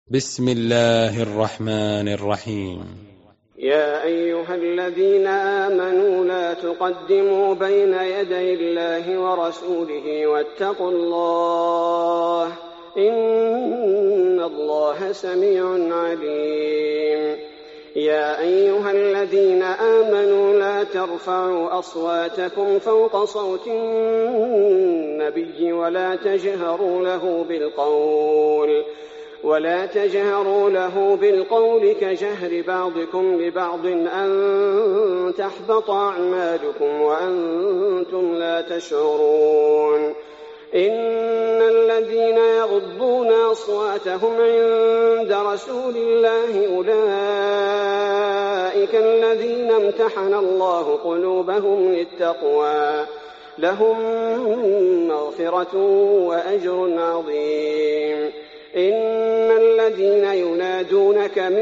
بسم الله الرحمن الرحيم. يا أيها الذين آمنوا لا تقدموا بين يدي الله ورسوله واتقوا الله إن الله سميع عليم. يا أيها الذين آمنوا لا ترفعوا أصواتكم فوق صوت النبي ولا تجهروا له بالقول كجهر بعضكم لبعض أن تحبط أعمالكم وأنتم لا تشعرون. إن الذين يغضون أصواتهم عند رسول الله أولئك الذين امتحن الله قلوبهم للتقوى لهم مغفرة وأجر عظيم. إن الذين ينادونك من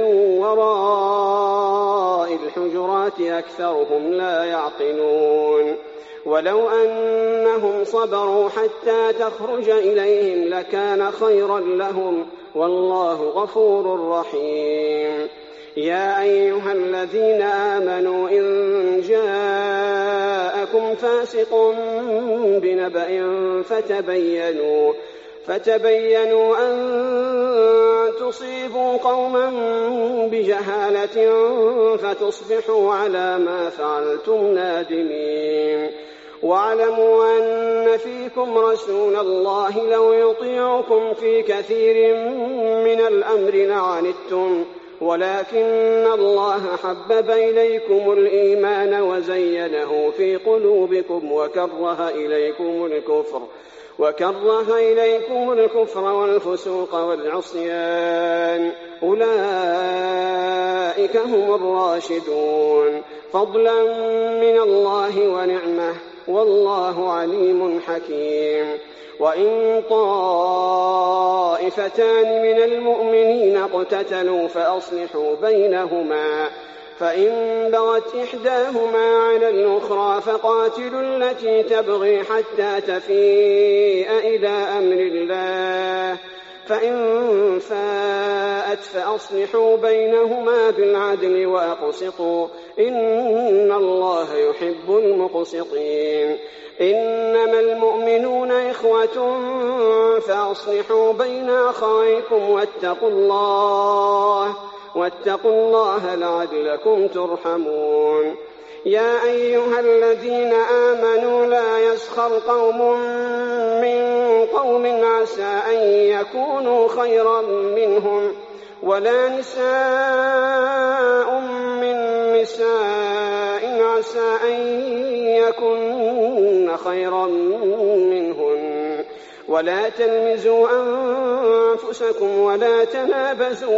وراء الحجرات أكثرهم لا يعقلون. ولو أنهم صبروا حتى تخرج إليهم لكان خيرا لهم والله غفور رحيم. يا أيها الذين آمنوا إن جاءكم فاسق بنبأ فتبينوا أن تصيبوا قوما بجهالة فتصبحوا على ما فعلتم نادمين. واعلموا أن فيكم رسول الله لو يطيعكم في كثير من الأمر لعنتم ولكن الله حبب إليكم الإيمان وزينه في قلوبكم وكره إليكم الكفر والفسوق والعصيان أولئك هم الراشدون فضلا من الله ونعمة والله عليم حكيم. وإن طائفتان من المؤمنين اقتتلوا فأصلحوا بينهما فإن بغت إحداهما على الأخرى فقاتلوا التي تبغي حتى تفيء إلى أمر الله فإن فاءت فأصلحوا بينهما بالعدل وأقسطوا إن الله يحب المقسطين. إنما المؤمنون إخوة فأصلحوا بين أخويكم واتقوا الله لعلكم ترحمون. يا أيها الذين آمنوا لا يسخر قوم من قوم عسى أن يكونوا خيرا منهم ولا نساء من نساء عسى أن يكن خيرا منهن ولا تلمزوا أنفسكم ولا تنابزوا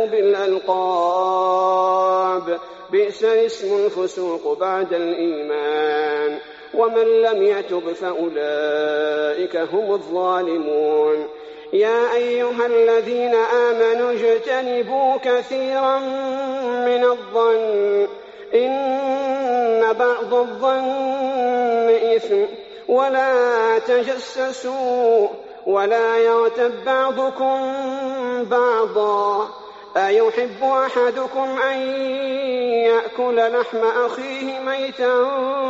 بالألقاب بئس الاسم الفسوق بعد الإيمان ومن لم يتب فأولئك هم الظالمون. يا أيها الذين آمنوا اجتنبوا كثيرا من الظن إن بعض الظن إثم ولا تجسسوا ولا يغتب بعضكم بعضا أيحب أحدكم أن يأكل لحم أخيه ميتا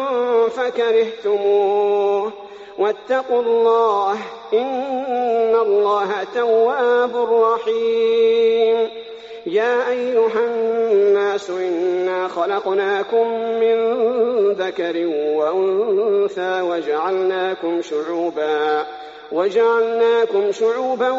فكرهتموه واتقوا الله إن الله تواب رحيم. يا أيها الناس إنا خلقناكم من ذكر وأنثى وجعلناكم شعوبا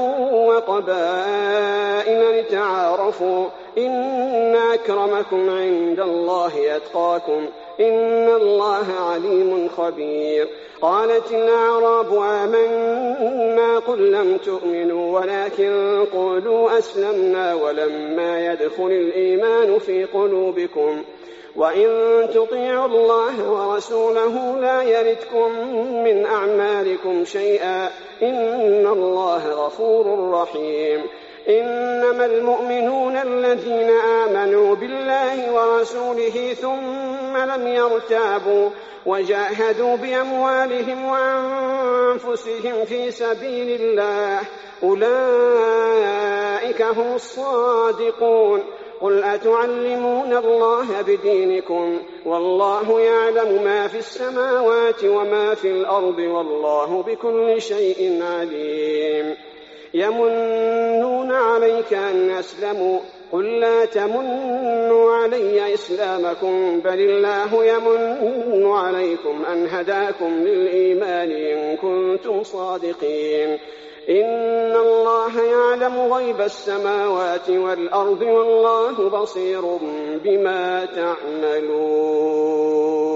وقبائل لتعارفوا إن أكرمكم عند الله أتقاكم إن الله عليم خبير. قالت الأعراب آمنا قل لم تؤمنوا ولكن قولوا أسلمنا ولما يدخل الإيمان في قلوبكم وإن تطيعوا الله ورسوله لا يلتكم من أعمالكم شيئا إن الله غفور رحيم. إنما المؤمنون الذين آمنوا بالله ورسوله ثم لم يرتابوا وجاهدوا بأموالهم وأنفسهم في سبيل الله أولئك أولئك هم الصادقون. قل أتعلمون الله بدينكم والله يعلم ما في السماوات وما في الأرض والله بكل شيء عليم. يمنون عليك أن أسلموا قل لا تمنوا علي إسلامكم بل الله يمن عليكم أن هداكم للإيمان إن كنتم صادقين. إن الله يعلم غيب السماوات والأرض والله بصير بما تعملون.